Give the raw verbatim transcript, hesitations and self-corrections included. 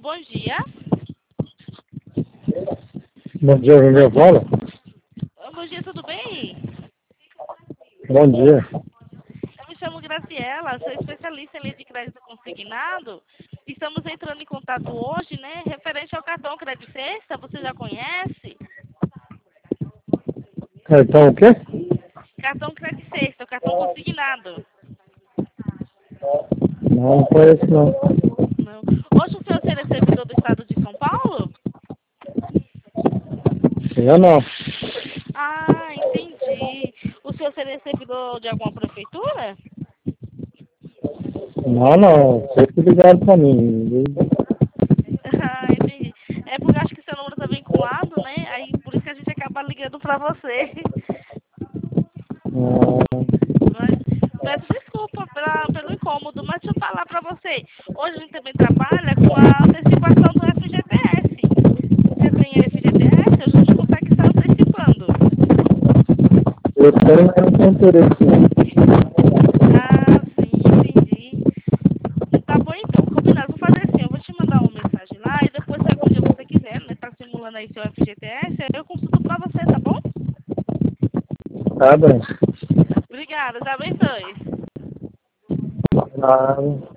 bom dia. Bom dia, Júnior Bola. Bom dia, tudo bem? Bom dia. Eu me chamo Graciela, sou especialista em linha de crédito consignado. Estamos entrando em contato hoje, né, referente ao cartão Crédito Sexta, você já conhece? Cartão o quê? Cartão Crédito Sexta, o cartão consignado. Não, não conheço não. Não. Hoje o senhor seria servidor do estado de São Paulo? Eu não. Ah, entendi. O senhor seria servidor de alguma prefeitura? Não, não. Sempre ligado pra mim. Ah, entendi. É porque eu acho que seu número tá vinculado, né? Aí por isso que a gente acaba ligando pra você. Ah, Mas, peço desculpa pela, pelo incômodo, mas deixa eu falar pra você. Hoje a gente também trabalha com a antecipação do F G T S. Você tem F G T S? A gente consegue estar antecipando. eu tenho, mas não tenho interesse não. Ah, sim, entendi. Tá bom então, combinado. Vou fazer assim, eu vou te mandar uma mensagem lá e depois se algum dia você quiser, né, tá simulando aí seu F G T S, aí eu consulto pra você, tá bom? Tá bem. Obrigada, Deus abençoe. Ah,